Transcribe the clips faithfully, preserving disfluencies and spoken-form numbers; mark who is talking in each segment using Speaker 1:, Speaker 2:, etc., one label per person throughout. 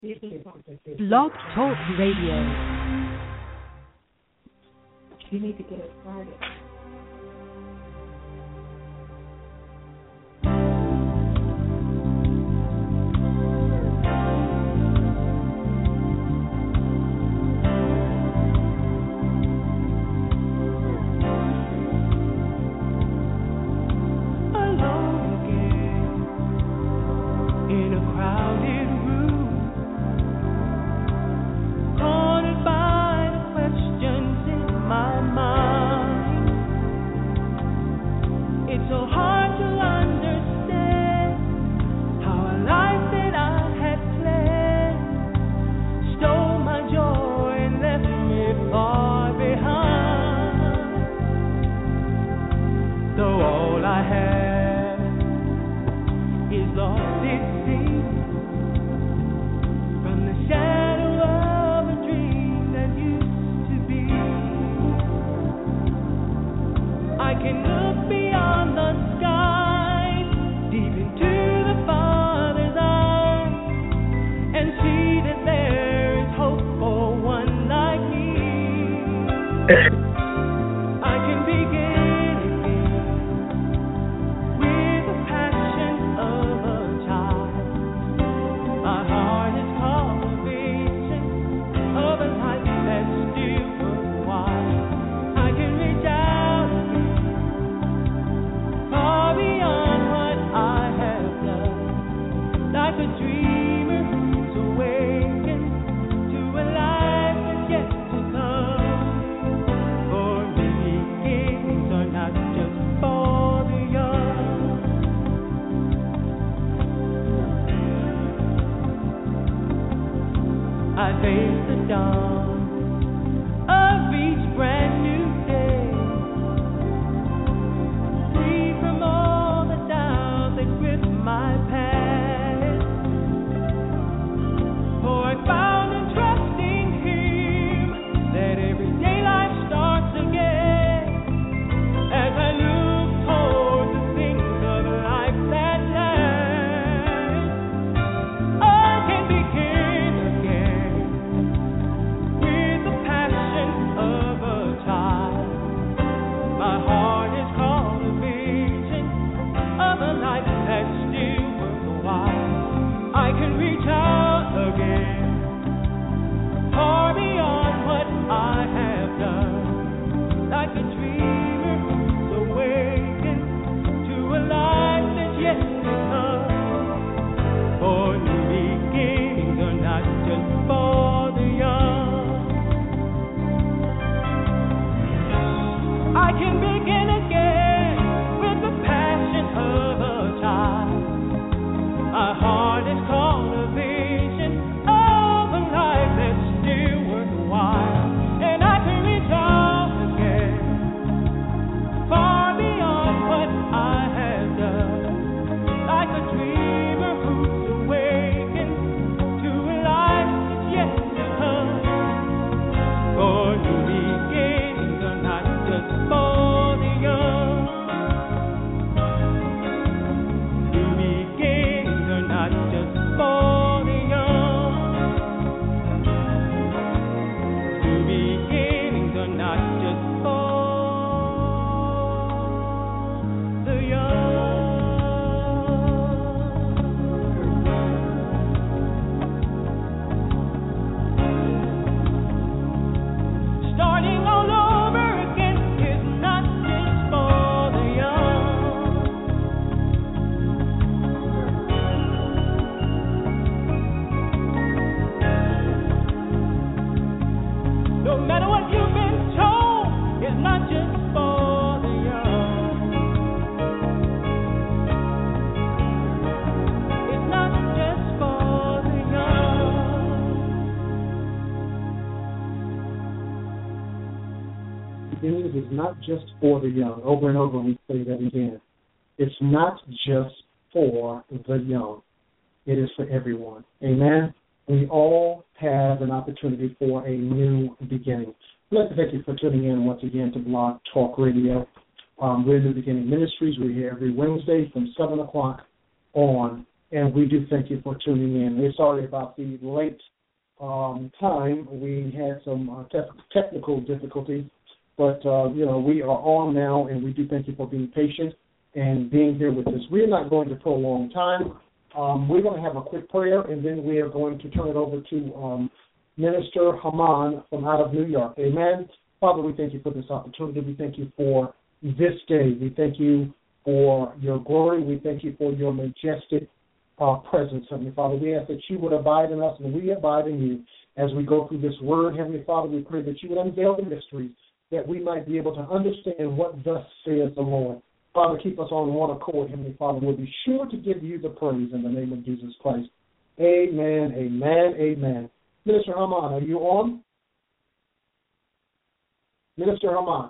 Speaker 1: Blog Talk Radio.
Speaker 2: You need to get us started.
Speaker 3: Not just for the young. Over and over we say that again. It's not just for the young. It is for everyone. Amen? We all have an opportunity for a new beginning. I'd like to thank you for tuning in once again to Blog Talk Radio. Um, we're New Beginning Ministries. We're here every Wednesday from seven o'clock on and we do thank you for tuning in. We're sorry about the late um, time. We had some uh, te- technical difficulties, but, uh, you know, we are on now, and we do thank you for being patient and being here with us. We're not going to prolong time. Um, we're going to have a quick prayer, and then we are going to turn it over to um, Minister Haman from out of New York. Amen. Father, we thank you for this opportunity. We thank you for this day. We thank you for your glory. We thank you for your majestic uh, presence, Heavenly Father. We ask that you would abide in us and we abide in you as we go through this word. Heavenly Father, we pray that you would unveil the mysteries, that we might be able to understand what thus says the Lord. Father, keep us on one accord, Heavenly Father. We'll be sure to give you the praise in the name of Jesus Christ. Amen, amen, amen. Minister Haman, are you on? Minister Haman.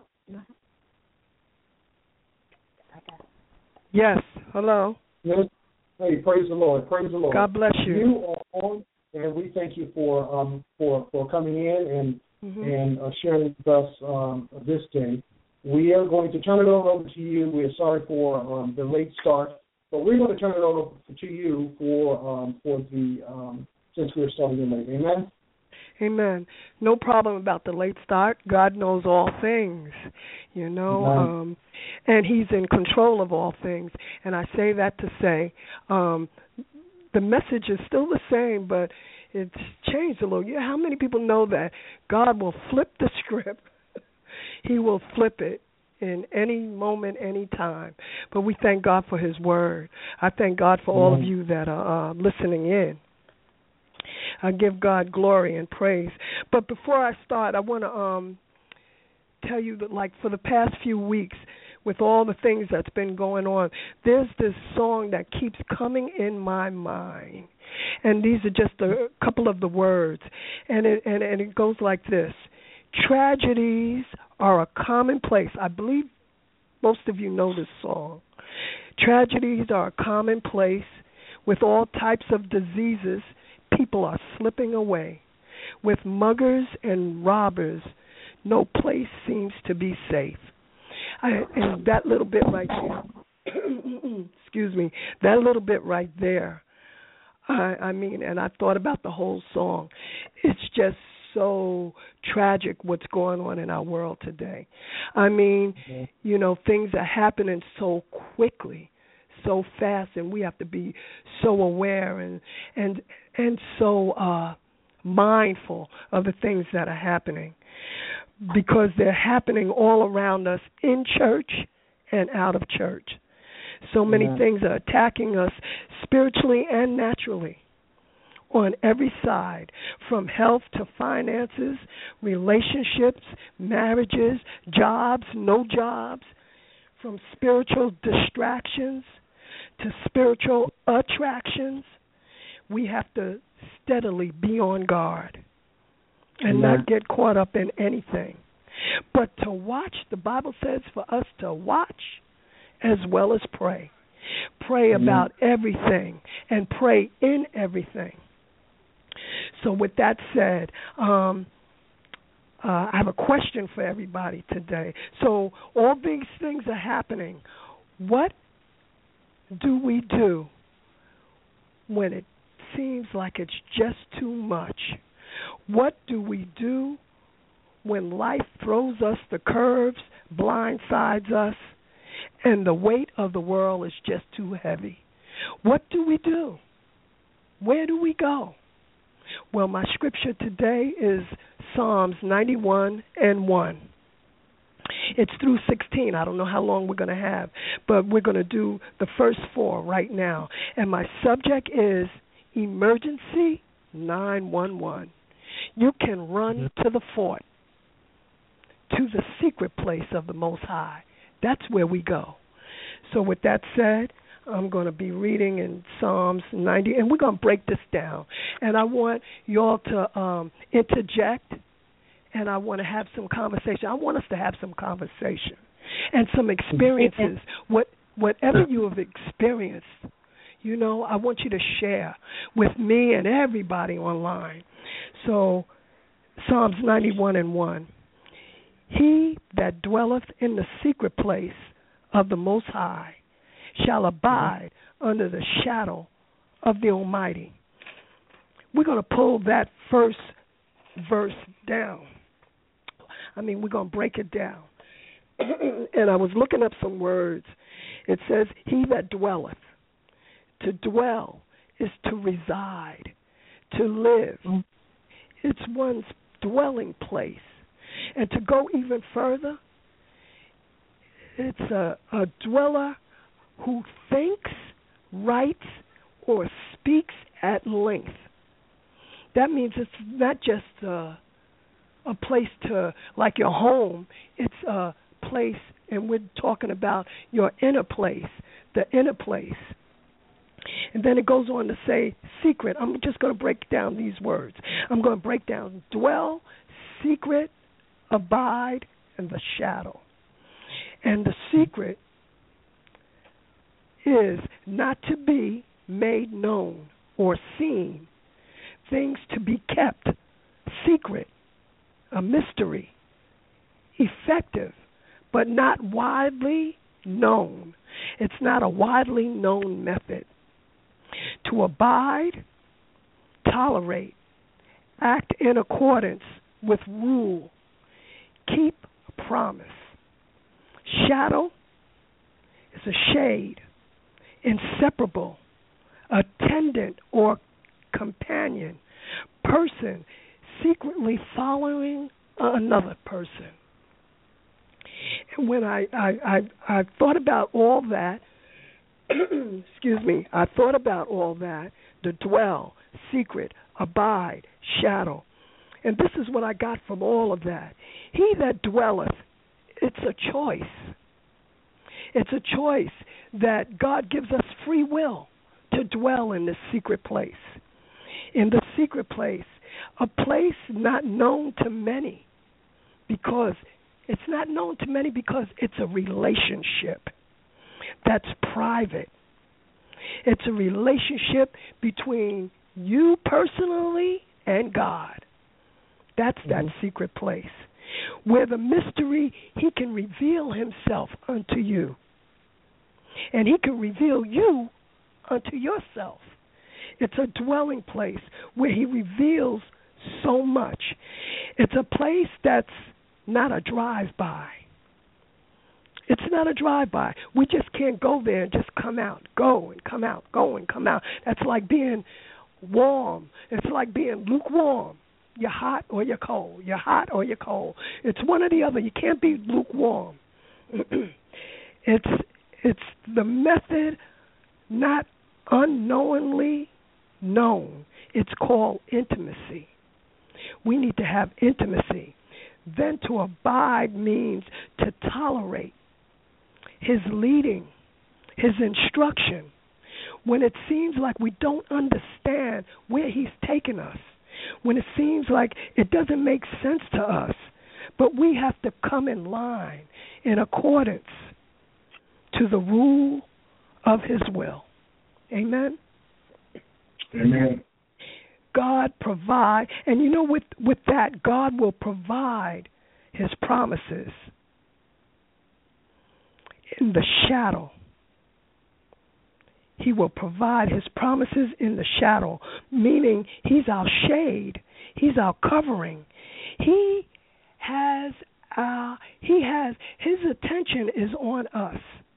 Speaker 2: Yes, hello.
Speaker 3: Hey, praise the Lord, praise the Lord.
Speaker 2: God bless you.
Speaker 3: You are on, and we thank you for um, for, for coming in and mm-hmm. and uh, sharing with us um, this day. We are going to turn it over to you. We are sorry for um, the late start, but we're going to turn it over to you for um, for the um, since we're starting late. Amen.
Speaker 2: Amen. No problem about the late start. God knows all things, you know, um, and he's in control of all things. And I say that to say um, the message is still the same, but it's changed a little. Yeah, how many people know that God will flip the script? He will flip it in any moment, any time. But we thank God for his word. I thank God for all of you that are uh, listening in. I give God glory and praise. But before I start, I want to um, tell you that, like, for the past few weeks, with all the things that's been going on, there's this song that keeps coming in my mind. And these are just a couple of the words. And it, and, and it goes like this. Tragedies are a commonplace. I believe most of you know this song. Tragedies are a commonplace. With all types of diseases, people are slipping away. With muggers and robbers, no place seems to be safe. I, and that little bit right there, excuse me, that little bit right there, I, I mean, and I thought about the whole song. It's just so tragic what's going on in our world today. I mean, mm-hmm. you know, things are happening so quickly, so fast, and we have to be so aware and and and so uh, mindful of the things that are happening, because they're happening all around us in church and out of church. So many yeah. things are attacking us spiritually and naturally on every side, from health to finances, relationships, marriages, jobs, no jobs, from spiritual distractions to spiritual attractions. We have to steadily be on guard and yeah. not get caught up in anything. But to watch, the Bible says for us to watch as well as pray. Pray yeah. about everything and pray in everything. So with that said, um, uh, I have a question for everybody today. So all these things are happening. What do we do when it seems like it's just too much? What do we do when life throws us the curves, blindsides us, and the weight of the world is just too heavy? What do we do? Where do we go? Well, my scripture today is Psalms ninety-one and one. It's through sixteen. I don't know how long we're going to have, but we're going to do the first four right now. And my subject is Emergency nine one one. You can run to the fort, to the secret place of the Most High. That's where we go. So with that said, I'm going to be reading in Psalms ninety, and we're going to break this down. And I want you all to um, interject, and I want to have some conversation. I want us to have some conversation and some experiences. What whatever you have experienced, you know, I want you to share with me and everybody online. So Psalms ninety-one and one. He that dwelleth in the secret place of the Most High shall abide under the shadow of the Almighty. We're going to pull that first verse down. I mean, we're going to break it down. And I was looking up some words. It says, he that dwelleth. To dwell is to reside, to live. It's one's dwelling place. And to go even further, it's a, a dweller who thinks, writes, or speaks at length. That means it's not just a, a place to, like your home, it's a place, and we're talking about your inner place, the inner place. And then it goes on to say secret. I'm just going to break down these words. I'm going to break down dwell, secret, abide, and the shadow. And the secret is not to be made known or seen, things to be kept secret, a mystery, effective, but not widely known. It's not a widely known method. To abide, tolerate, act in accordance with rule, keep a promise. Shadow is a shade, inseparable, attendant or companion, person secretly following another person. And when I, I, I, I thought about all that, excuse me, I thought about all that, the dwell, secret, abide, shadow. And this is what I got from all of that. He that dwelleth, it's a choice. It's a choice that God gives us free will to dwell in this secret place. In the secret place, a place not known to many, because it's not known to many because it's a relationship that's private. It's a relationship between you personally and God. That's that mm-hmm. secret place where the mystery, he can reveal himself unto you. And he can reveal you unto yourself. It's a dwelling place where he reveals so much. It's a place that's not a drive-by. It's not a drive-by. We just can't go there and just come out, go and come out, go and come out. That's like being warm. It's like being lukewarm. You're hot or you're cold. You're hot or you're cold. It's one or the other. You can't be lukewarm. it's it's the method not unknowingly known. It's called intimacy. We need to have intimacy. Then to abide means to tolerate his leading, his instruction, when it seems like we don't understand where he's taking us, when it seems like it doesn't make sense to us, but we have to come in line in accordance to the rule of his will. Amen?
Speaker 3: Amen.
Speaker 2: God provide, and you know, with, with that, God will provide his promises in the shadow. He will provide his promises in the shadow, meaning he's our shade, he's our covering. He has our, he has, his attention is on us.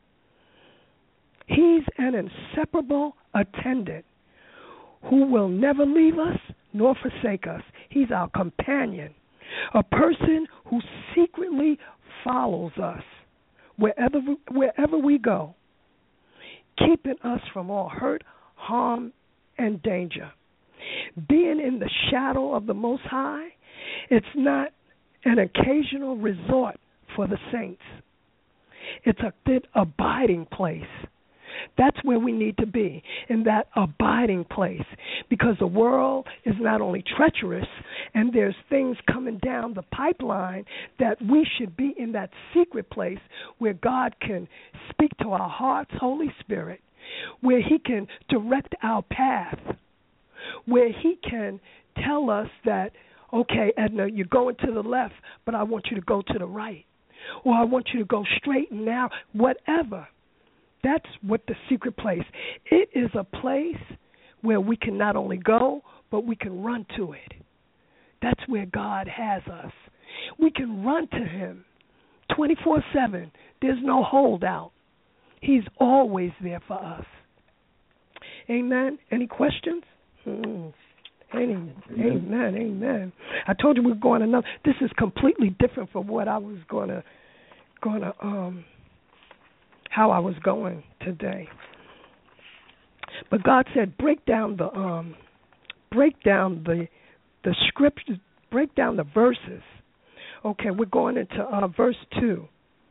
Speaker 2: He's an inseparable attendant who will never leave us nor forsake us. He's our companion, a person who secretly follows us wherever wherever we go, keeping us from all hurt, harm, and danger. Being in the shadow of the Most High, it's not an occasional resort for the saints. It's a good abiding place. That's where we need to be, in that abiding place, because the world is not only treacherous and there's things coming down the pipeline, that we should be in that secret place where God can speak to our hearts, Holy Spirit, where he can direct our path, where he can tell us that, okay, Edna, you're going to the left, but I want you to go to the right, or I want you to go straight and narrow, whatever. That's what the secret place. It is a place where we can not only go, but we can run to it. That's where God has us. We can run to him twenty-four seven. There's no holdout. He's always there for us. Amen. Any questions? Hmm. Amen. Amen. Amen. I told you we we're going another. This is completely different from what I was going to, going to, um, how I was going today. But God said, break down the, um, break down the, the scriptures, break down the verses. Okay, we're going into uh, verse two.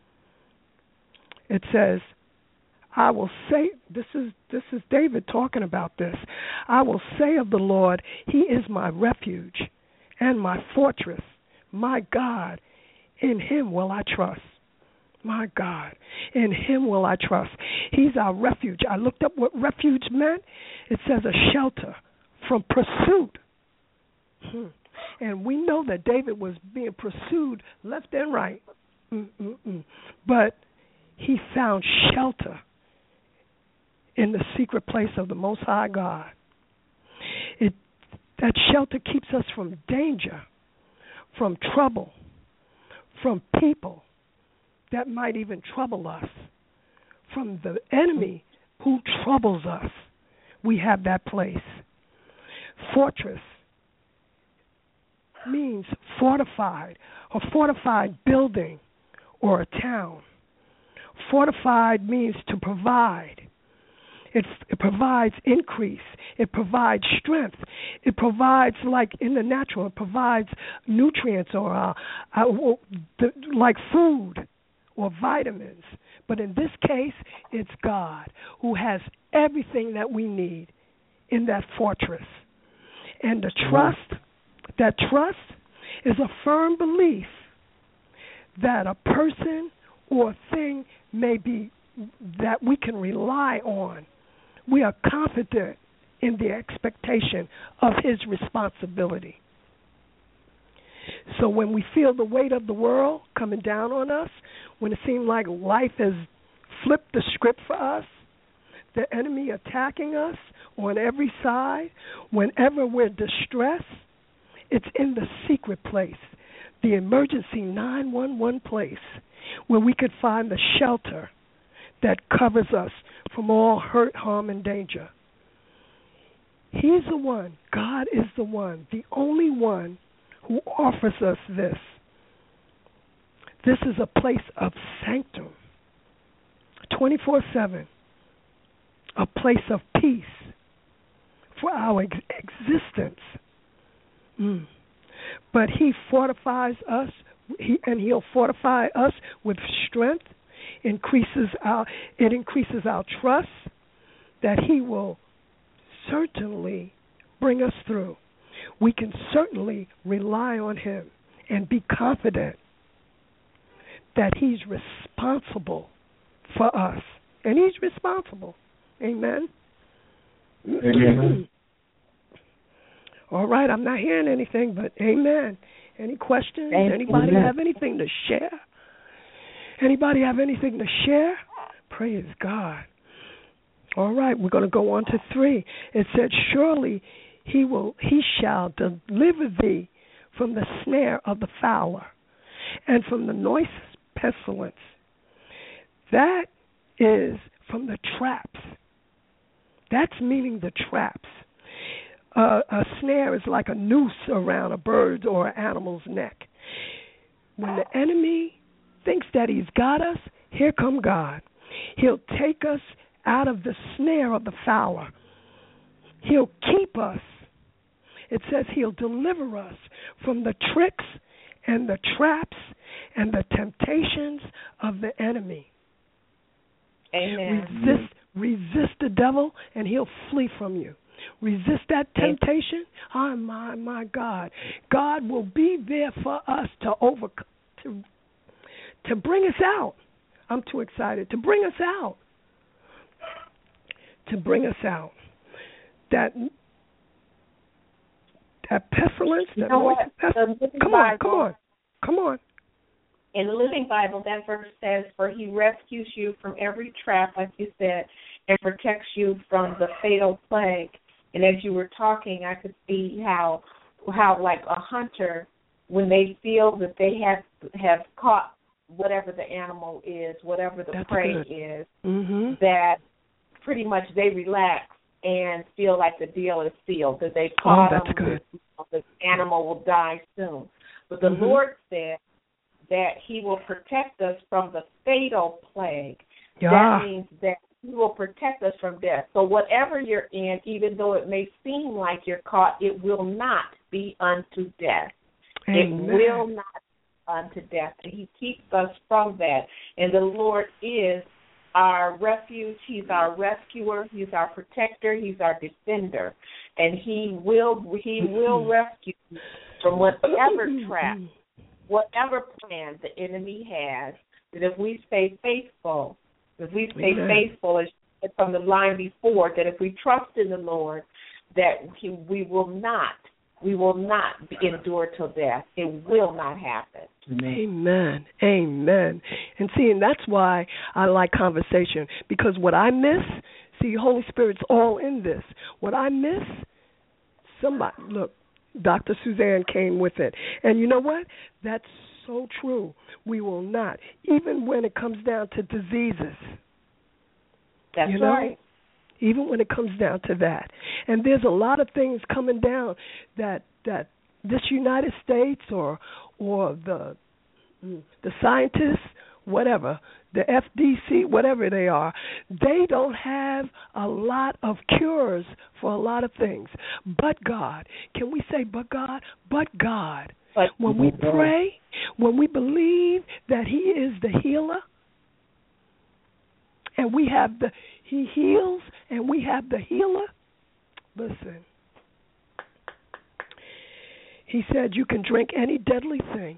Speaker 2: It says, I will say, this is this is David talking about this. I will say of the Lord, he is my refuge and my fortress, my God. In him will I trust. My God, in him will I trust. He's our refuge. I looked up what refuge meant. It says a shelter from pursuit. Hmm. And we know that David was being pursued left and right. Mm-mm-mm. But he found shelter in the secret place of the Most High God. It, that shelter keeps us from danger, from trouble, from people that might even trouble us, from the enemy who troubles us. We have that place. Fortress means fortified, a fortified building or a town. Fortified means to provide. It, it provides increase. It provides strength. It provides, like in the natural, it provides nutrients or uh, uh, the, like food or vitamins. But in this case, it's God who has everything that we need in that fortress. And the trust, that trust is a firm belief that a person or thing may be that we can rely on. We are confident in the expectation of his responsibility. So when we feel the weight of the world coming down on us, when it seems like life has flipped the script for us, the enemy attacking us on every side, whenever we're distressed, it's in the secret place, the emergency nine one one place, where we could find the shelter that covers us from all hurt, harm, and danger. He's the one, God is the one, the only one who offers us this. This is a place of sanctum, twenty-four seven, a place of peace for our ex- existence. Mm. But he fortifies us, he, and he'll fortify us with strength. Increases our, it increases our trust that he will certainly bring us through. We can certainly rely on him and be confident that he's responsible for us. And he's responsible. Amen?
Speaker 3: Amen.
Speaker 2: All right, I'm not hearing anything, but amen. Any questions?
Speaker 4: Amen.
Speaker 2: Anybody have anything to share? Anybody have anything to share? Praise God. All right, we're going to go on to three. It said, surely he will, he shall deliver thee from the snare of the fowler and from the noisome pestilence. That is from the traps. That's meaning the traps. Uh, a snare is like a noose around a bird's or an animal's neck. When the enemy thinks that he's got us, here come God. He'll take us out of the snare of the fowler. He'll keep us. It says he'll deliver us from the tricks and the traps and the temptations of the enemy.
Speaker 4: Amen.
Speaker 2: Resist, resist the devil, and he'll flee from you. Resist that temptation. Oh, my, my God. God will be there for us to overcome, to to bring us out. I'm too excited. To bring us out. To bring us out. That that pestilence, that
Speaker 4: You know what?
Speaker 2: pestilence.
Speaker 4: The Living
Speaker 2: Come on,
Speaker 4: Bible,
Speaker 2: come on, come on.
Speaker 4: In the Living Bible, that verse says, for he rescues you from every trap, like you said, and protects you from the fatal plague. And as you were talking, I could see how, how like a hunter, when they feel that they have have caught whatever the animal is, whatever the
Speaker 2: That's
Speaker 4: prey
Speaker 2: good.
Speaker 4: is,
Speaker 2: Mm-hmm.
Speaker 4: that pretty much they relax and feel like the deal is sealed, that they've
Speaker 2: Oh,
Speaker 4: caught
Speaker 2: that's
Speaker 4: them,
Speaker 2: good.
Speaker 4: the animal will die soon. But the
Speaker 2: Mm-hmm.
Speaker 4: Lord said that he will protect us from the fatal plague.
Speaker 2: Yeah.
Speaker 4: That means that he will protect us from death. So whatever you're in, even though it may seem like you're caught, it will not be unto death.
Speaker 2: Amen.
Speaker 4: It will not be unto death. And he keeps us from that. And the Lord is our refuge. He's our rescuer. He's our protector. He's our defender. And he will he will rescue you from whatever trap, whatever plan the enemy has. That if we stay faithful, if we stay
Speaker 2: Amen.
Speaker 4: faithful, as from the line before, that if we trust in the Lord, that he, we will not, we will not endure till death. It will not happen.
Speaker 2: Amen. Amen. And see, and that's why I like conversation, because what I miss, see, Holy Spirit's all in this. What I miss, somebody, look, Doctor Suzanne came with it. And you know what? That's so true. We will not, even when it comes down to diseases.
Speaker 4: That's
Speaker 2: you know?
Speaker 4: right.
Speaker 2: Even when it comes down to that. And there's a lot of things coming down that that this United States or or the the scientists, whatever, the F D C, whatever they are, they don't have a lot of cures for a lot of things. But God, can we say but God? But God.
Speaker 4: But
Speaker 2: when we pray, when we believe that he is the healer, and we have the, he heals, and we have the healer, listen, he said you can drink any deadly thing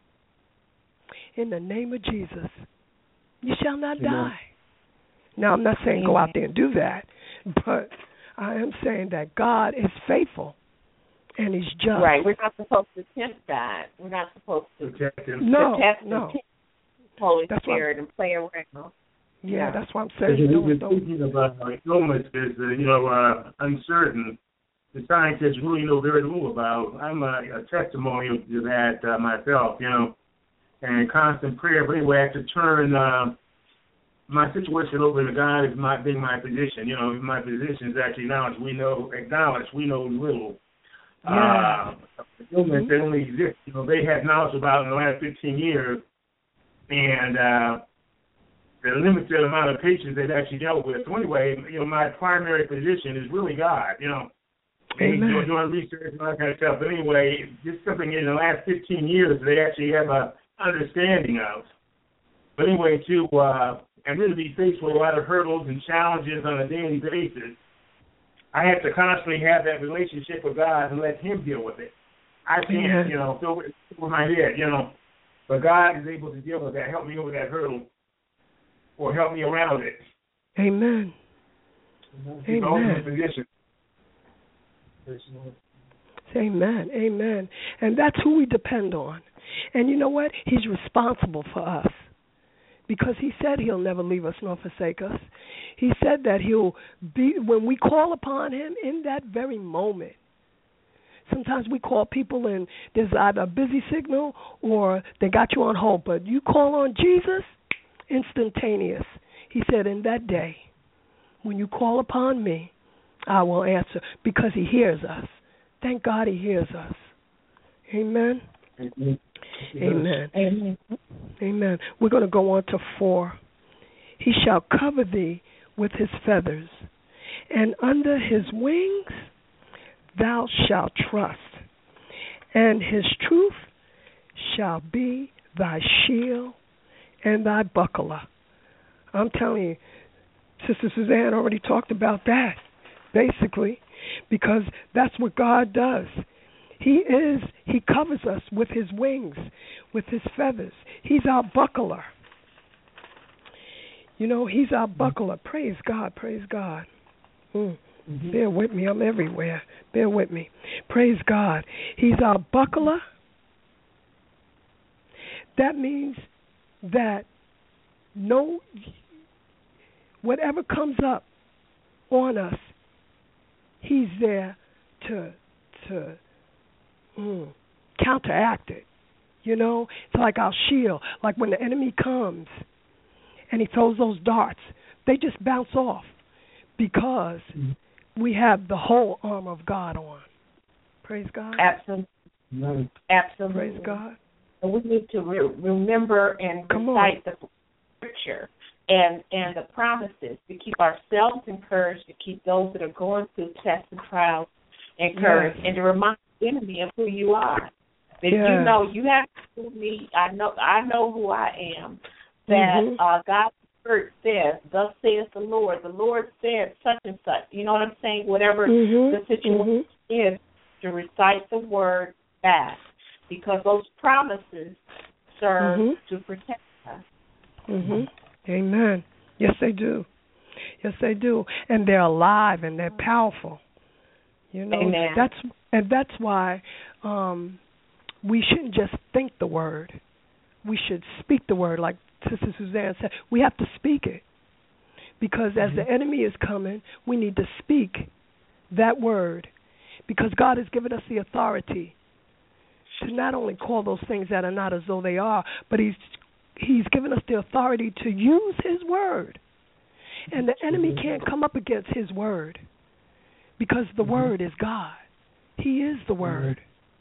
Speaker 2: in the name of Jesus. You shall not
Speaker 3: Amen.
Speaker 2: die. Now, I'm not saying go out there and do that, but I am saying that God is faithful and he's just.
Speaker 4: Right. We're not supposed to tempt God. We're not supposed to,
Speaker 3: Protect him.
Speaker 2: No,
Speaker 4: to test
Speaker 2: no.
Speaker 4: and tempt the Holy
Speaker 2: That's
Speaker 4: Spirit and play around.
Speaker 2: Yeah,
Speaker 4: Yeah.
Speaker 2: that's what I'm
Speaker 5: Because
Speaker 2: saying.
Speaker 5: you're
Speaker 2: Don't, don't.
Speaker 5: speaking about like illnesses, uh, you know, uh, uncertain. The scientists really know very little about. I'm a, a testimony to that uh, myself, you know, and constant prayer. But anyway, I have to turn uh, my situation over to God as my being my physician. You know, my physicians actually acknowledge we know acknowledge we know little.
Speaker 2: Yeah.
Speaker 5: Uh, illness that only exists. You know, they have knowledge about in the last fifteen years, and uh, the limited amount of patients they've actually dealt with. So anyway, you know, my primary physician is really God. You know, and
Speaker 2: Amen.
Speaker 5: doing, doing research and all that kind of stuff. But anyway, just something in the last fifteen years they actually have a understanding of. But anyway, to uh, and really be faced with a lot of hurdles and challenges on a daily basis, I have to constantly have that relationship with God and let Him deal with it. I can't,
Speaker 2: Amen.
Speaker 5: you know, fill with, with my head, you know. But God is able to deal with that, help me over that hurdle, or help me around it.
Speaker 2: Amen.
Speaker 5: He's the
Speaker 2: Amen.
Speaker 5: ultimate physician.
Speaker 2: Amen. Amen. And that's who we depend on. And you know what? He's responsible for us. Because he said he'll never leave us nor forsake us. He said that he'll be, when we call upon him in that very moment. Sometimes we call people and there's either a busy signal or they got you on hold. But you call on Jesus, instantaneous. He said, in that day, when you call upon me, I will answer, because he hears us. Thank God he hears us. Amen.
Speaker 3: Amen.
Speaker 2: Amen.
Speaker 4: Amen.
Speaker 2: Amen. We're going to go on to four. He shall cover thee with his feathers, and under his wings thou shalt trust, and his truth shall be thy shield and thy buckler. I'm telling you, Sister Suzanne already talked about that, basically, because that's what God does. He is, he covers us with his wings, with his feathers. He's our buckler. You know, he's our buckler. Praise God, praise God. Mm. Mm-hmm. Bear with me, I'm everywhere. Bear with me. Praise God. He's our buckler. That means that no, whatever comes up on us, He's there to to mm, counteract it. You know, it's like our shield. Like when the enemy comes and he throws those darts, they just bounce off because mm-hmm. we have the whole armor of God on. Praise God.
Speaker 4: Absolutely.
Speaker 3: Right.
Speaker 4: Absolutely.
Speaker 2: Praise God.
Speaker 4: And we need to re- remember and
Speaker 2: Come
Speaker 4: recite
Speaker 2: on.
Speaker 4: the scripture and and the promises to keep ourselves encouraged, to keep those that are going through tests and trials encouraged,
Speaker 2: yes.
Speaker 4: and to remind the enemy of who you are. That
Speaker 2: yes.
Speaker 4: you know you have to do me. I know I know who I am. That
Speaker 2: mm-hmm.
Speaker 4: uh, God's word says, "Thus saith the Lord." The Lord said such and such. You know what I'm saying? Whatever
Speaker 2: mm-hmm.
Speaker 4: the situation mm-hmm. is, to recite the word back, because those promises serve
Speaker 2: mm-hmm.
Speaker 4: to protect us.
Speaker 2: Mm-hmm. Amen. Yes, they do. Yes, they do, and they're alive and they're powerful. You know,
Speaker 4: Amen.
Speaker 2: that's and that's why um, we shouldn't just think the word. We should speak the word, like Sister Suzanne said. We have to speak it, because as mm-hmm. the enemy is coming, we need to speak that word, because God has given us the authority to not only call those things that are not as though they are, but He's He's given us the authority to use His word. And the enemy can't come up against His word, because the mm-hmm. word is God. He is the word.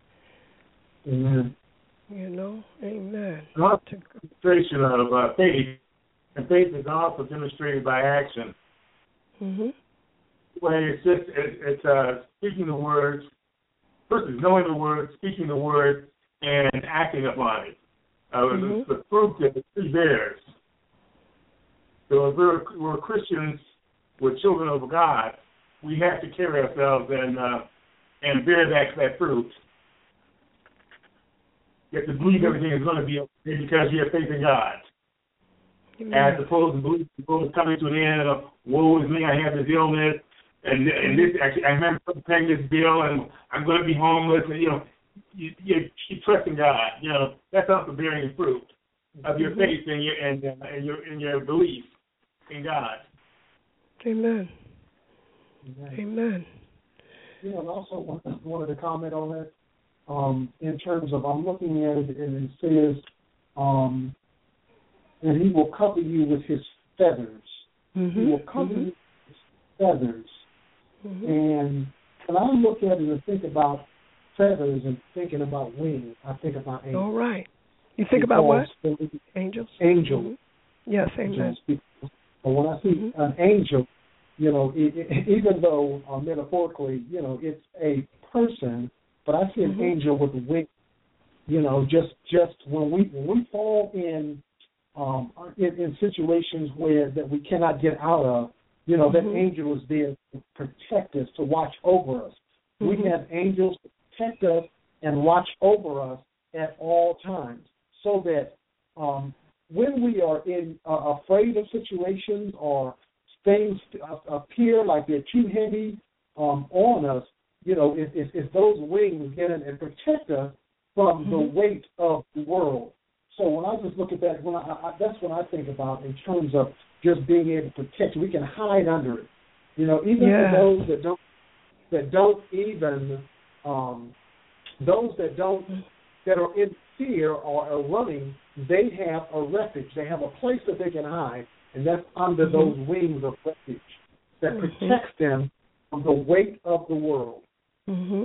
Speaker 3: Amen.
Speaker 2: You know, amen.
Speaker 5: Not demonstration of uh, faith, and faith is also demonstrated by action.
Speaker 2: Mm-hmm.
Speaker 5: When it's just it, it's uh, speaking the words, first is knowing the words, speaking the words, and acting upon it. Uh, mm-hmm. the, the fruit that the tree bears. So if we're, we're Christians, we're children of God, we have to carry ourselves and uh, and bear that, that fruit. You have to believe everything is going to be okay because you have faith in God.
Speaker 2: Amen.
Speaker 5: As opposed to believe the world is coming to an end of, woe is me, I have this illness, and and this, actually, I remember paying this bill, and I'm going to be homeless, and, you know, you, you, you trust in God. You know, that's also bearing the fruit of your mm-hmm. faith and your, and, uh, and, your, and your belief in God.
Speaker 2: Amen.
Speaker 3: Amen.
Speaker 2: Amen.
Speaker 3: Yeah, and also wanted to comment on that. Um, in terms of, I'm looking at it, and it says, um, and He will cover you with His feathers.
Speaker 2: Mm-hmm.
Speaker 3: He will cover
Speaker 2: mm-hmm.
Speaker 3: you with His feathers. Mm-hmm. And when I look at it and think about feathers and thinking about wings, I think about angels.
Speaker 2: All right. You think about what? Angels?
Speaker 3: Angels.
Speaker 2: Mm-hmm. Yes, amen.
Speaker 3: But when I see mm-hmm. an angel, you know, it, it, even though uh, metaphorically, you know, it's a person, but I see an mm-hmm. angel with wings. You know, just just when we when we fall in, um, in in situations where that we cannot get out of, you know, mm-hmm. that angel is there to protect us, to watch over us. Mm-hmm. We have angels to protect us and watch over us at all times, so that um, when we are in uh, afraid of situations or things appear like they're too heavy um, on us, you know, if, if, if those wings get in and protect us from mm-hmm. the weight of the world. So when I just look at that, when I, I, that's what I think about in terms of just being able to protect. We can hide under it. You know, even
Speaker 2: yeah.
Speaker 3: for those that don't that don't even um, those that don't that are in fear or are running, they have a refuge. They have a place that they can hide, and that's under mm-hmm. those wings of refuge that mm-hmm. protects them from the weight of the world.
Speaker 2: Mm-hmm.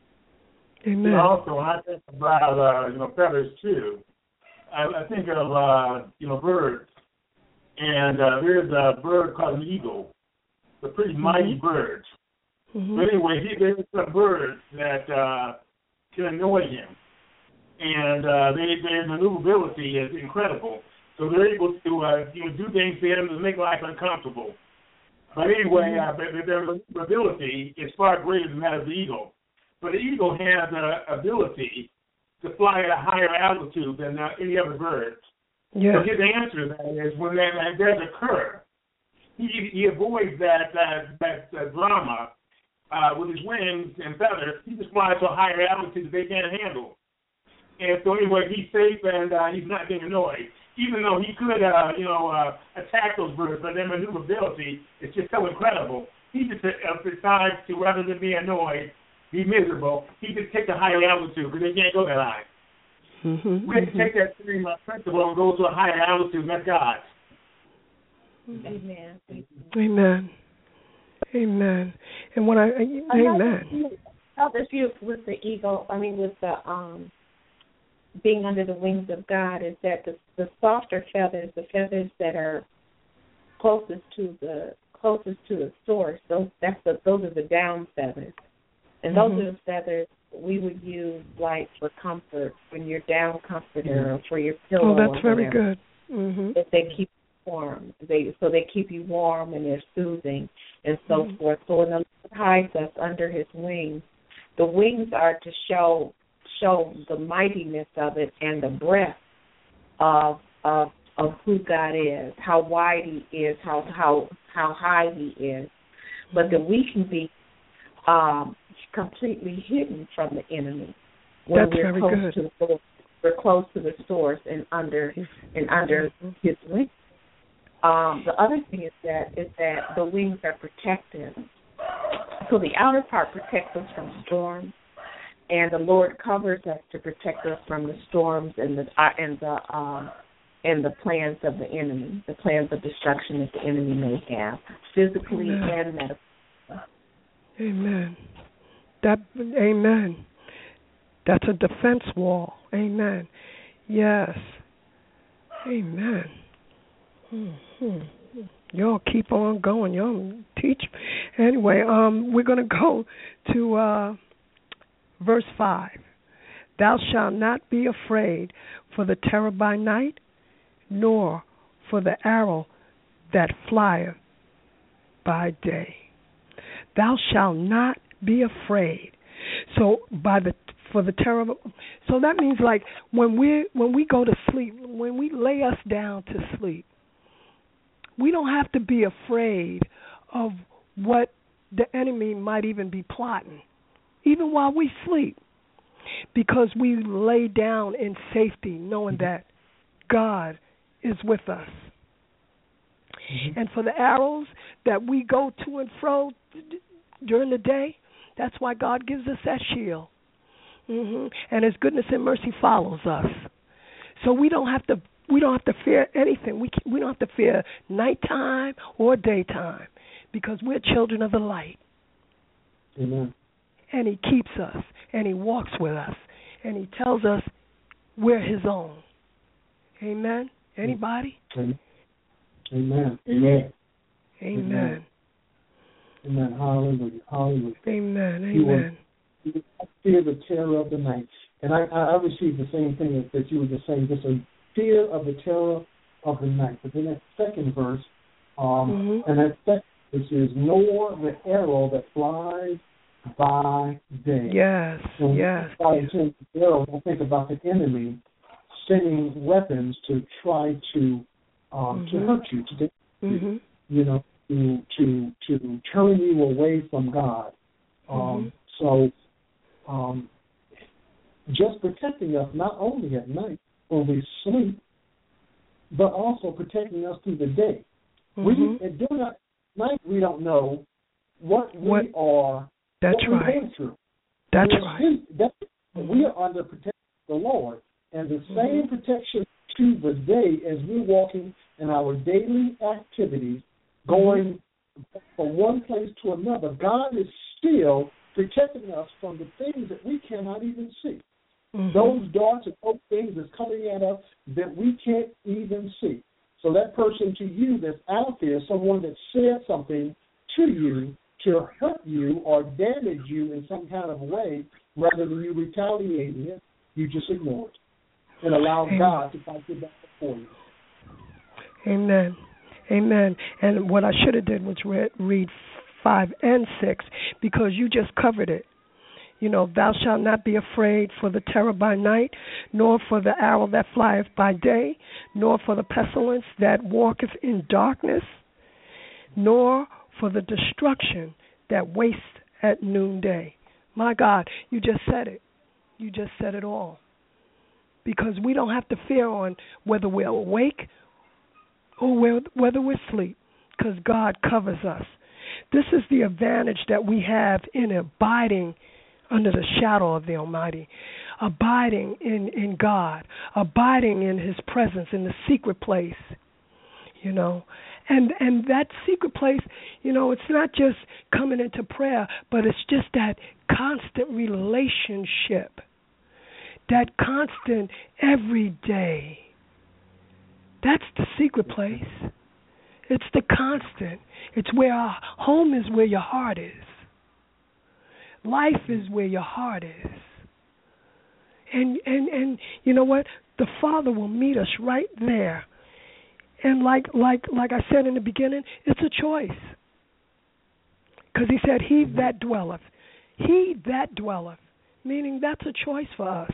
Speaker 2: Amen.
Speaker 5: Also, when I think about uh, you know feathers too, I, I think of uh, you know birds, and uh, there's a bird called an eagle. It's a pretty mm-hmm. mighty bird. Mm-hmm. But anyway, he, there's some birds that uh, can annoy him, and uh, they, their maneuverability is incredible. So they're able to uh, you know do things to him to make life uncomfortable. But anyway, uh, their ability is far greater than that of the eagle. But the eagle has the ability to fly at a higher altitude than uh, any other bird.
Speaker 2: Yeah.
Speaker 5: So his answer to that is when that, that does occur, he, he avoids that uh, that uh, drama uh, with his wings and feathers. He just flies to a higher altitude that they can't handle. And so anyway, he's safe and uh, he's not being annoyed. Even though he could, uh, you know, uh, attack those birds, but their maneuverability is just so incredible he just uh, decides to, rather than be annoyed, be miserable, he just takes a higher altitude because they can't go that high.
Speaker 2: Mm-hmm,
Speaker 5: we have to take that same uh, principle and go to a higher altitude, and that's God.
Speaker 4: Amen.
Speaker 2: Amen. Amen. And when I, I amen.
Speaker 4: Other view with the eagle, I mean, with the um, being under the wings of God, is that the, the softer feathers, the feathers that are closest to the closest to the source, those that's the, those are the down feathers, and those mm-hmm. are the feathers we would use like for comfort when you're down comforter mm-hmm. or for your pillow.
Speaker 2: Oh, that's very good. Mm-hmm.
Speaker 4: If they keep you warm, they so they keep you warm and they're soothing and so mm-hmm. forth. So when the Lord hides us under His wings, the wings are to show show the mightiness of it and the breadth of of of who God is, how wide He is, how how how high He is, but that we can be um, completely hidden from the enemy when
Speaker 2: That's
Speaker 4: we're
Speaker 2: very
Speaker 4: close
Speaker 2: good.
Speaker 4: to the source. We're close to the source and under and under His wings. Um, the other thing is that is that the wings are protective. So the outer part protects us from storms, and the Lord covers us to protect us from the storms and the uh, and the um, and the plans of the enemy, the plans of destruction that the enemy may have, physically
Speaker 2: Amen.
Speaker 4: and metaphorically.
Speaker 2: Amen. That amen. That's a defense wall. Amen. Yes. Amen. Mm-hmm. Y'all keep on going. Y'all teach. Anyway, um, we're going to go to uh, verse five. Thou shalt not be afraid for the terror by night, nor for the arrow that flieth by day. Thou shalt not be afraid. So by the for the terror. So that means like when we when we go to sleep, when we lay us down to sleep, we don't have to be afraid of what the enemy might even be plotting, even while we sleep, because we lay down in safety, knowing that God is with us. Mm-hmm. And for the arrows that we go to and fro during the day, that's why God gives us that shield. Mm-hmm. And His goodness and mercy follows us. So we don't have to we don't have to fear anything. We we don't have to fear nighttime or daytime, because we're children of the light.
Speaker 3: Amen.
Speaker 2: And He keeps us, and He walks with us, and He tells us we're His own. Amen. Anybody?
Speaker 3: Amen. Amen. Amen.
Speaker 2: Amen.
Speaker 3: Amen. Hallelujah. Hallelujah.
Speaker 2: Amen. Amen.
Speaker 3: You will not fear the terror of the night. And I, I received the same thing that, that you were just saying, just a fear of the terror of the night. But then that second verse, um, mm-hmm. and that second verse is, nor the arrow that flies by day.
Speaker 2: Yes,
Speaker 3: and
Speaker 2: yes.
Speaker 3: When I the arrow, I think about the enemy sending weapons to try to um,
Speaker 2: mm-hmm.
Speaker 3: to hurt you, to get
Speaker 2: mm-hmm.
Speaker 3: you, you know, to to to turn you away from God. Um,
Speaker 2: mm-hmm.
Speaker 3: So, um, just protecting us not only at night when we sleep, but also protecting us through the day.
Speaker 2: Mm-hmm.
Speaker 3: We and during that night we don't know what,
Speaker 2: what
Speaker 3: we are.
Speaker 2: That's
Speaker 3: what
Speaker 2: right.
Speaker 3: We're going through.
Speaker 2: That's
Speaker 3: we're
Speaker 2: right.
Speaker 3: Sleep, that, we are under protection of the Lord, and the
Speaker 2: mm-hmm. same
Speaker 3: protection to the day as we're walking in our daily activities, going mm-hmm. from one place to another. God is still protecting us from the things that we cannot even see. Mm-hmm. Those darts and those things that's coming at us that we can't even see. So that person to you that's out there, someone that said something to you to hurt you or damage you in some kind of way, rather than you retaliating it, you just ignore it and allow Amen. God to fight your battle for you.
Speaker 2: Amen. Amen. And what I should have did was read, read five and six, because you just covered it. You know, thou shalt not be afraid for the terror by night, nor for the arrow that flieth by day, nor for the pestilence that walketh in darkness, nor for the destruction that wastes at noonday. My God, you just said it. You just said it all. Because we don't have to fear on whether we're awake or whether we're asleep, because God covers us. This is the advantage that we have in abiding under the shadow of the Almighty, abiding in, in God, abiding in His presence in the secret place, you know. And and that secret place, you know, it's not just coming into prayer, but it's just that constant relationship, that constant every day. That's the secret place. It's the constant. It's where our home is, where your heart is. Life is where your heart is. And and and you know what? The Father will meet us right there. And like like like I said in the beginning, it's a choice. Because He said, "He that dwelleth," He that dwelleth, meaning that's a choice for us.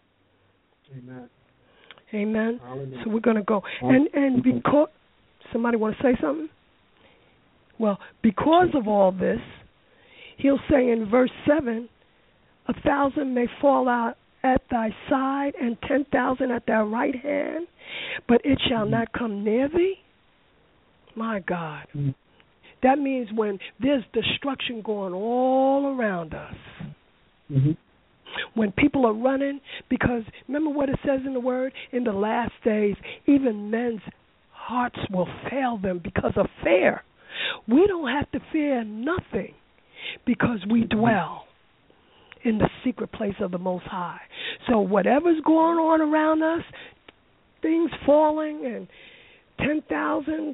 Speaker 3: Amen.
Speaker 2: Amen.
Speaker 3: Hallelujah.
Speaker 2: So we're going to go. And and because, somebody want to say something? Well, because of all this, He'll say in verse seven, a thousand may fall out at thy side and ten thousand at thy right hand, but it shall mm-hmm. not come near thee. My God. Mm-hmm. That means when there's destruction going all around us. Mm-hmm. When people are running, because remember what it says in the Word? In the last days, even men's hearts will fail them because of fear. We don't have to fear nothing because we dwell in the secret place of the Most High. So whatever's going on around us, things falling and ten thousand,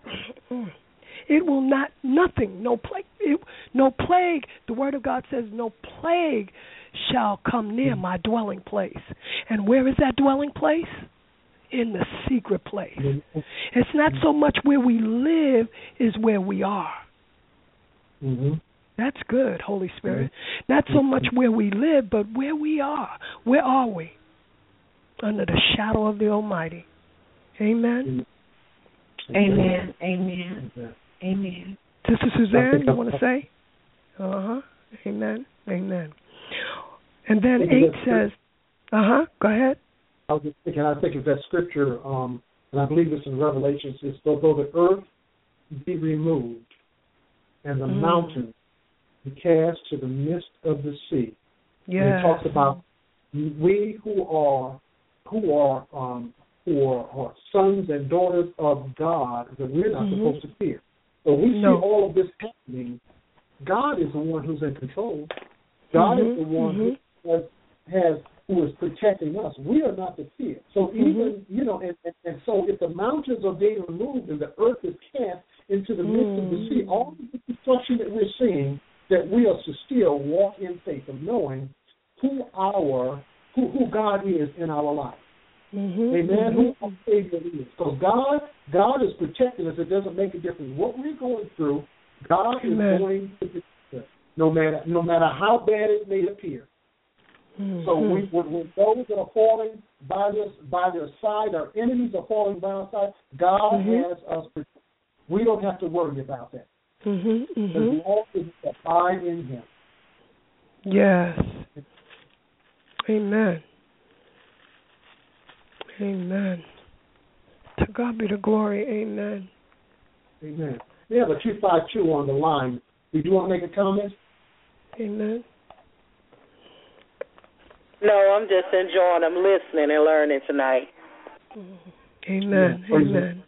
Speaker 2: it will not, nothing, no plague, it, no plague. The Word of God says no plague shall come near my dwelling place. And where is that dwelling place? In the secret place. It's not so much where we live, is where we are. Mm-hmm. That's good, Holy Spirit. Mm-hmm. Not so much where we live, but where we are. Where are we? Under the shadow of the Almighty. Amen?
Speaker 4: Amen. Amen. Amen.
Speaker 2: Sister Suzanne, you want to say? Uh-huh. Amen. Amen. And then eight says, uh-huh, go ahead.
Speaker 3: I was just thinking, I think of that scripture, um, and I believe it's in Revelation, it says, though the earth be removed and the mm. mountain be cast to the midst of the sea. Yeah. And it talks about we who are who are um, who are, are sons and daughters of God that we're not mm-hmm. supposed to fear. So we no. see all of this happening. God is the one who's in control. God mm-hmm. is the one mm-hmm. who has, has who is protecting us. We are not to fear. So even, mm-hmm. you know, and, and, and so if the mountains are being removed and the earth is cast into the midst mm-hmm. of the sea, all of the destruction that we're seeing, that we are to still walk in faith of knowing who our, who, who God is in our life. Mm-hmm. Amen. Mm-hmm. Who our Savior is. Because God, God is protecting us. It doesn't make a difference what we're going through. God Amen. Is going to protect us, no matter no matter how bad it may appear. Mm-hmm. So we, when, when those that are falling by their by their side, our enemies are falling by our side, God mm-hmm. has us protected. We don't have to worry about that. Mm-hmm. Mm-hmm. As long as we abide in Him.
Speaker 2: Yes. Amen. Amen. To God be the glory. Amen.
Speaker 3: Amen. We have a two five two on the line. Did you want to make a comment?
Speaker 2: Amen.
Speaker 6: No, I'm just enjoying. I'm listening and learning tonight.
Speaker 2: Amen. Yeah. Amen.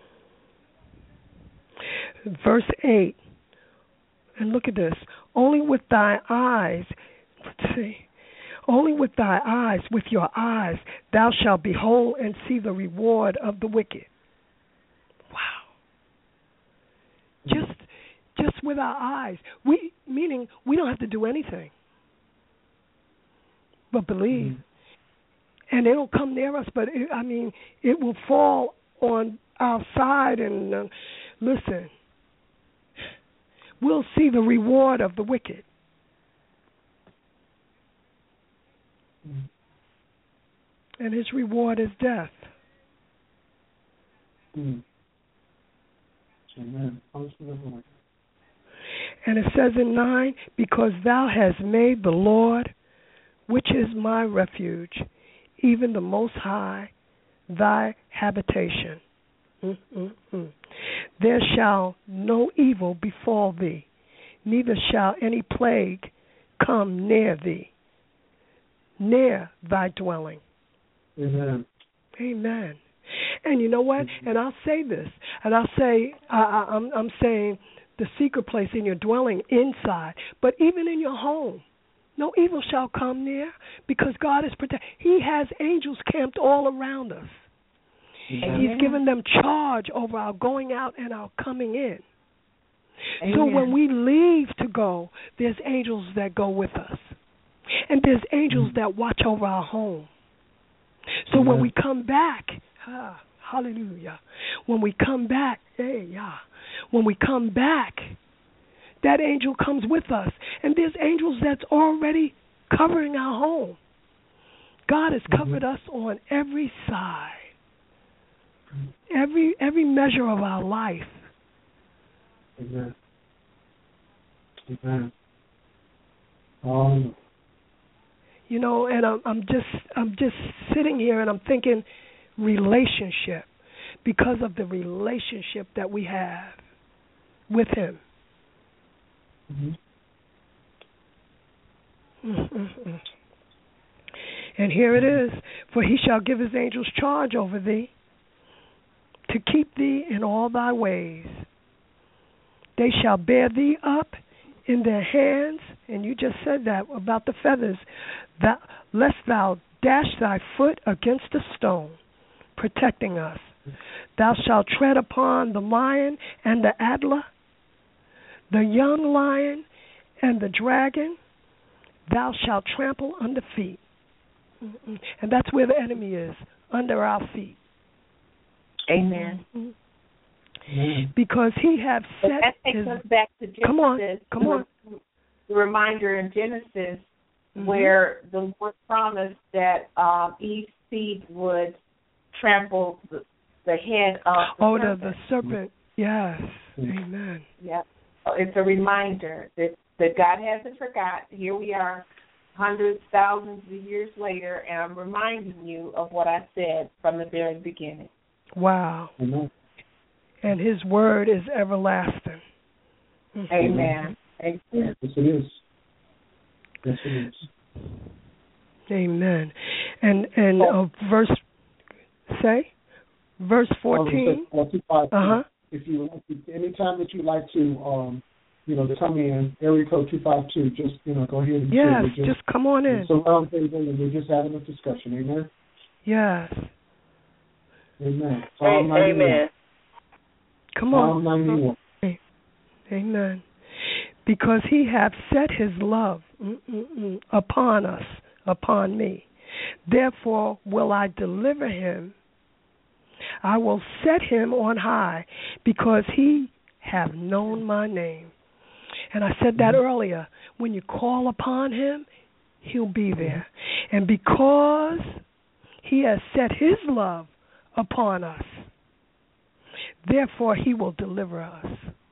Speaker 2: Verse eight. And look at this. Only with thy eyes, let's see. Only with thy eyes, with your eyes, thou shalt behold and see the reward of the wicked. Wow. Just just with our eyes. We meaning we don't have to do anything but believe. Mm-hmm. And it'll come near us, but it, I mean, it will fall on our side and uh, listen. We'll see the reward of the wicked. And his reward is death. Mm. Amen. And it says in nine, because thou hast made the Lord, which is my refuge, even the Most High, thy habitation. mm, mm, mm. There shall no evil befall thee, neither shall any plague come near thee, near thy dwelling.
Speaker 3: Amen.
Speaker 2: Amen. And you know what? And I'll say this, and I'll say, I, I, I'm, I'm saying the secret place in your dwelling inside, but even in your home, no evil shall come near, because God is protect. He has angels camped all around us. And He's given them charge over our going out and our coming in. Amen. So when we leave to go, there's angels that go with us. And there's angels that watch over our home. So Amen. When we come back, ah, hallelujah, when we come back, hey, yeah, when we come back, that angel comes with us. And there's angels that's already covering our home. God has covered mm-hmm. us on every side. Every every measure of our life.
Speaker 3: Amen. Amen. Um,
Speaker 2: you know, and I'm, I'm just I'm just sitting here and I'm thinking relationship, because of the relationship that we have with Him. Mm-hmm. Mm-hmm. And here it is: for He shall give His angels charge over thee, to keep thee in all thy ways. They shall bear thee up in their hands, and you just said that about the feathers, that, lest thou dash thy foot against a stone, protecting us. Thou shalt tread upon the lion and the adder, the young lion and the dragon, thou shalt trample under feet. Mm-mm. And that's where the enemy is, under our feet.
Speaker 4: Amen.
Speaker 2: Mm-hmm. Because He have set
Speaker 4: but that takes
Speaker 2: his,
Speaker 4: us back to Genesis.
Speaker 2: Come on, come on.
Speaker 4: The reminder in Genesis mm-hmm. where the Lord promised that um, Eve's seed would trample the, the head of the
Speaker 2: oh,
Speaker 4: serpent.
Speaker 2: the, the serpent. Yes. Mm-hmm. Amen.
Speaker 4: Yep. So it's a reminder that, that God hasn't forgot. Here we are, hundreds, thousands of years later, and I'm reminding you of what I said from the very beginning.
Speaker 2: Wow.
Speaker 3: Amen.
Speaker 2: And His word is everlasting.
Speaker 4: Amen. Amen.
Speaker 3: Yes, it is. Yes, it is.
Speaker 2: Amen. And and uh, verse, say, verse fourteen.
Speaker 3: forty-five.
Speaker 2: Uh-huh.
Speaker 3: If you like to, anytime that you like to, um, you know, to come in, area code two five two, just, you know, go ahead and
Speaker 2: yes,
Speaker 3: just,
Speaker 2: just come on in.
Speaker 3: So round table, and we're just having a discussion. Amen.
Speaker 2: Yes.
Speaker 3: Amen.
Speaker 6: Psalm Amen.
Speaker 2: Come on.
Speaker 3: Psalm ninety-one.
Speaker 2: Amen. Because He hath set His love mm-mm-mm, upon us, upon me. Therefore will I deliver him. I will set him on high, because He hath known my name. And I said that earlier. When you call upon Him, He'll be there. And because He has set His love upon us, therefore He will deliver us.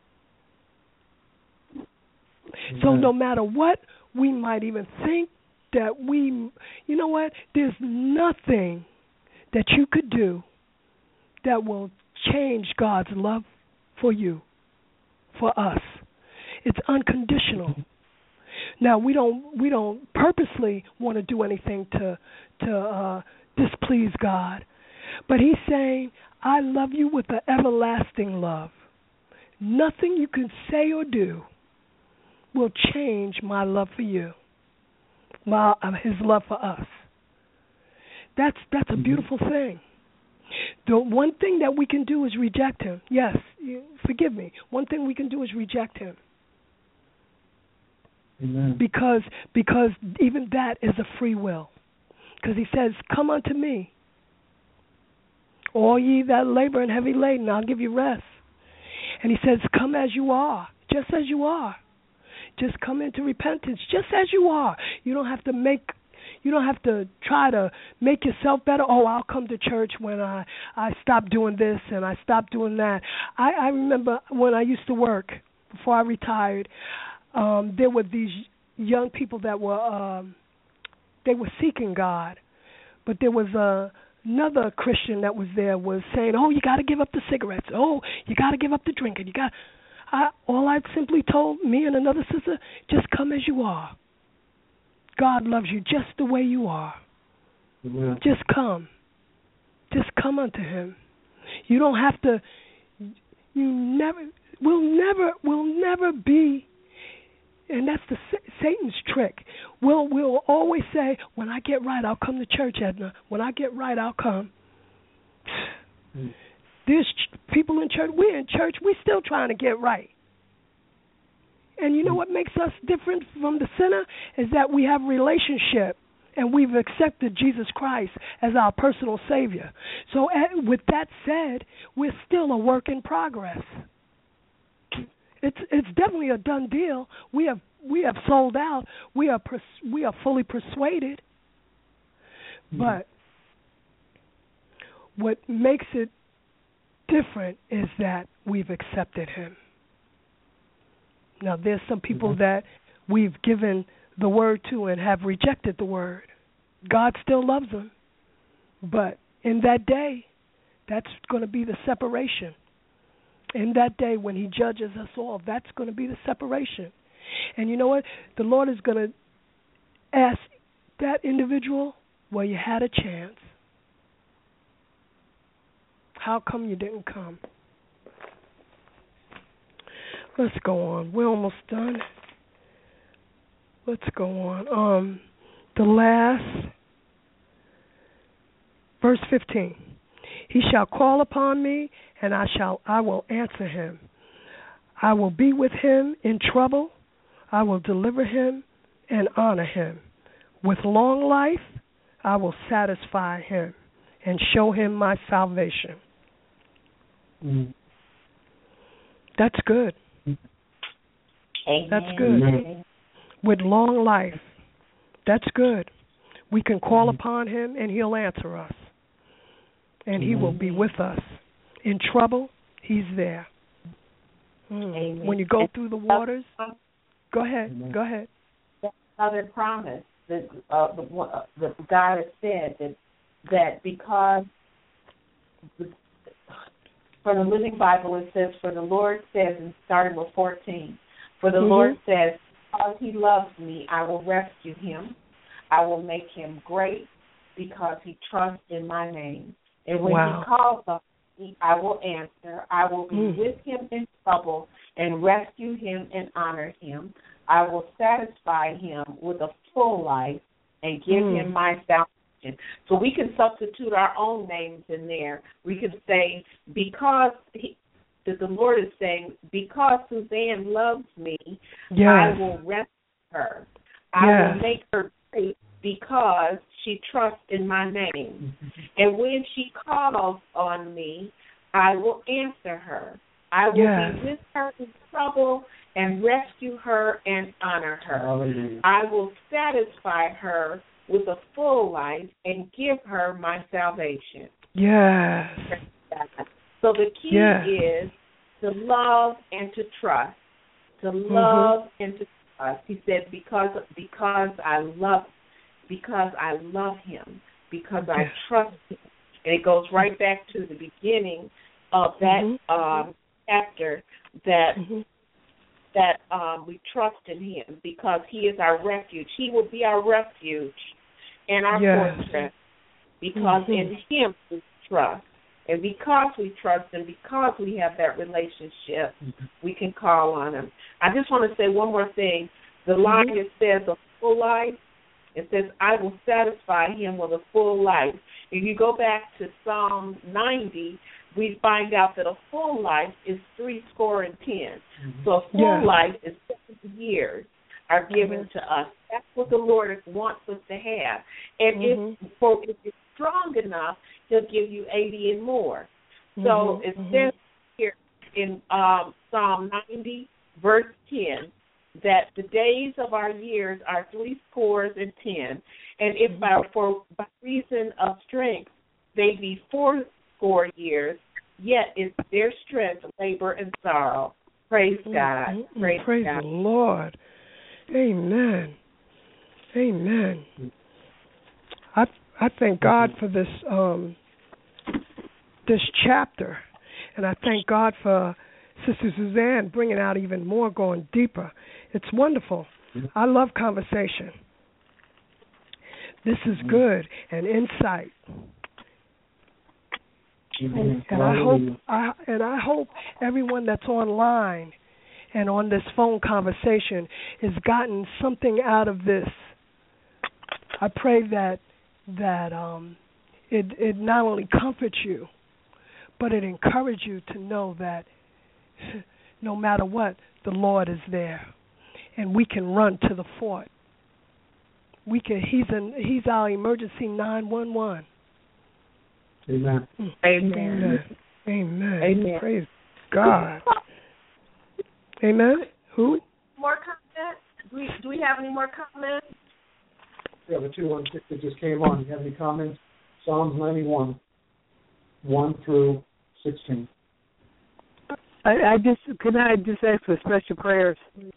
Speaker 2: Amen. So no matter what we might even think that we, you know what, there's nothing that you could do that will change God's love for you, for us. It's unconditional. Now we don't we don't purposely want to do anything to to uh, displease God. But He's saying, I love you with an everlasting love. Nothing you can say or do will change my love for you, my uh, His love for us. That's that's a beautiful thing. The one thing that we can do is reject Him. Yes, you, forgive me. One thing we can do is reject Him.
Speaker 3: Amen.
Speaker 2: Because because even that is a free will. Because He says, come unto me, all ye that labor and heavy laden, I'll give you rest. And He says, come as you are, just as you are. Just come into repentance, just as you are. You don't have to make, you don't have to try to make yourself better. Oh, I'll come to church when I, I stop doing this and I stop doing that. I, I remember when I used to work, before I retired, um, there were these young people that were, um, they were seeking God. But there was a, another Christian that was there was saying, "Oh, you got to give up the cigarettes. Oh, you got to give up the drinking. You got." I, all I simply told me and another sister, just come as you are. God loves you just the way you are.
Speaker 3: Amen.
Speaker 2: Just come. Just come unto Him. You don't have to. You never. We'll never. We'll never be. And that's the Satan's trick. We'll we'll always say, when I get right, I'll come to church, Edna. When I get right, I'll come. Mm. There's ch- people in church. We're in church. We're still trying to get right. And you know what makes us different from the sinner is that we have a relationship, and we've accepted Jesus Christ as our personal Savior. So uh, with that said, we're still a work in progress. It's it's definitely a done deal. We have we have sold out. We are pers- we are fully persuaded. Mm-hmm. But what makes it different is that we've accepted Him. Now, there's some people mm-hmm. that we've given the word to and have rejected the word. God still loves them. But in that day, that's going to be the separation. In that day when He judges us all, that's going to be the separation. And you know what? The Lord is going to ask that individual, well, you had a chance. How come you didn't come? Let's go on. We're almost done. Let's go on. Um, the last, verse fifteen. He shall call upon me, and I shall I will answer him. I will be with him in trouble. I will deliver him and honor him. With long life, I will satisfy him and show him my salvation. Mm. That's good.
Speaker 4: Amen.
Speaker 2: That's good.
Speaker 4: Amen.
Speaker 2: With long life, that's good. We can call mm. upon him, and he'll answer us. And he will be with us. In trouble, he's there. Mm. When you go through the waters, go ahead. Amen. Go ahead.
Speaker 4: Another promise that uh, the, uh, the God has said that that because the, from the Living Bible it says, "For the Lord says," and starting with fourteen, "For the mm-hmm. Lord says, because He loves me, I will rescue him. I will make him great because he trusts in my name. And when wow. he calls on me, I will answer. I will be mm. with him in trouble and rescue him and honor him. I will satisfy him with a full life and give mm. him my salvation." So we can substitute our own names in there. We can say, because he, that the Lord is saying, because Suzanne loves me, yes. I will rescue her. I yes. will make her great because she trusts in my name. And when she calls on me, I will answer her. I will yes. be with her in trouble and rescue her and honor her. Hallelujah. I will satisfy her with a full life and give her my salvation.
Speaker 2: Yes.
Speaker 4: So the key yes. is to love and to trust. To love mm-hmm. and to trust. He said, because because I love because I love him, because I trust him. And it goes right back to the beginning of that mm-hmm. um, chapter that mm-hmm. that um, we trust in him because he is our refuge. He will be our refuge and our yes. fortress because mm-hmm. in him we trust. And because we trust him, because we have that relationship, mm-hmm. we can call on him. I just want to say one more thing. The line mm-hmm. that says a full life, it says, I will satisfy him with a full life. If you go back to Psalm ninety, we find out that a full life is three score and ten. Mm-hmm. So a full yeah. life is seventy years are given mm-hmm. to us. That's what the Lord wants us to have. And mm-hmm. if, for, if it's strong enough, he'll give you eighty and more. Mm-hmm. So it mm-hmm. says here in um, Psalm ninety, verse ten, that the days of our years are three scores and ten, and if by, for by reason of strength they be four score years, yet is their strength labor and sorrow. Praise God.
Speaker 2: Mm-hmm.
Speaker 4: Praise,
Speaker 2: Praise
Speaker 4: God.
Speaker 2: the Lord. Amen. Amen. I I thank God for this um, this chapter, and I thank God for Sister Suzanne bringing out even more, going deeper. It's wonderful. I love conversation. This is good and insight. And, and I hope I and I hope everyone that's online and on this phone conversation has gotten something out of this. I pray that that um, it it not only comforts you, but it encourages you to know that no matter what, the Lord is there, and we can run to the fort. We can. He's an. He's our emergency nine one one.
Speaker 3: Amen.
Speaker 4: Amen.
Speaker 2: Amen. Amen.
Speaker 4: Amen.
Speaker 2: Praise God. Amen. Who?
Speaker 4: More comments? Do we, do we have any more comments?
Speaker 3: Yeah, the two one six that just came on. Do you have any comments? Psalms ninety-one, one through sixteen.
Speaker 7: I, I just can I just ask for special prayers?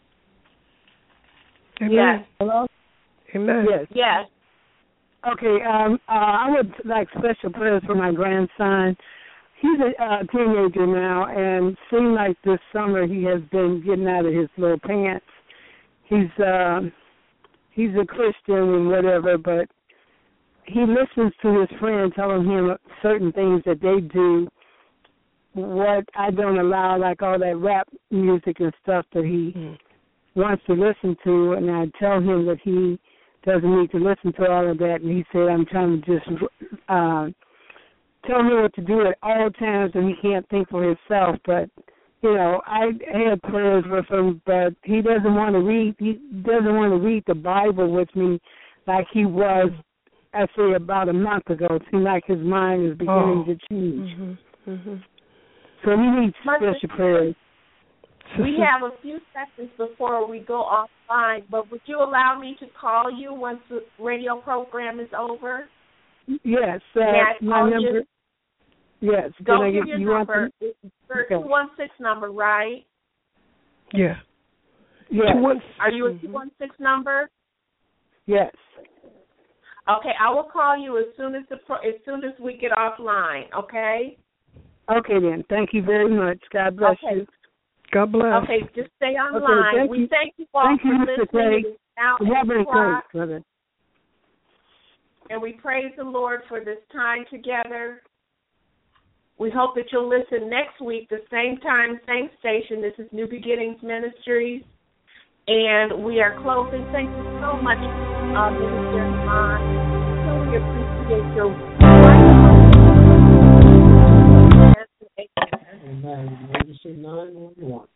Speaker 2: Amen.
Speaker 4: Yes.
Speaker 7: Hello.
Speaker 2: Amen.
Speaker 7: Yes.
Speaker 4: Yes.
Speaker 7: Okay. Um. Uh, I would like special prayers for my grandson. He's a uh, teenager now, and seems like this summer he has been getting out of his little pants. He's um, he's a Christian and whatever, but he listens to his friends telling him certain things that they do, what I don't allow, like all that rap music and stuff that he mm. wants to listen to, and I tell him that he doesn't need to listen to all of that, and he said, I'm trying to just uh, tell him what to do at all times, and he can't think for himself, but, you know, I had prayers with him, but he doesn't want to read, he doesn't want to read the Bible with me like he was, I say, about a month ago. It seems like his mind is beginning oh. to change.
Speaker 2: Mm-hmm. Mm-hmm.
Speaker 7: So he needs special prayers.
Speaker 4: We have a few seconds before we go offline, but would you allow me to call you once the radio program is over?
Speaker 7: Yes. Uh, my number. You? Yes.
Speaker 4: Don't
Speaker 7: I
Speaker 4: give
Speaker 7: get,
Speaker 4: your
Speaker 7: you
Speaker 4: number. It's the two one six number, right?
Speaker 2: Yeah.
Speaker 7: Yeah.
Speaker 4: Are you a two one six number?
Speaker 7: Yes.
Speaker 4: Okay, I will call you as soon as the as soon as we get offline. Okay.
Speaker 7: Okay then. Thank you very much. God bless
Speaker 4: okay.
Speaker 7: you.
Speaker 2: God bless.
Speaker 4: Okay, just stay online.
Speaker 7: Okay, thank
Speaker 4: we
Speaker 7: you.
Speaker 4: thank you all
Speaker 7: thank
Speaker 4: for
Speaker 7: you,
Speaker 4: listening. Now
Speaker 7: brother.
Speaker 4: And we praise the Lord for this time together. We hope that you'll listen next week, the same time, same station. This is New Beginnings Ministries. And we are closing. Thank you so much, uh, Minister Iman. We appreciate your
Speaker 3: Amen. Emergency nine one one.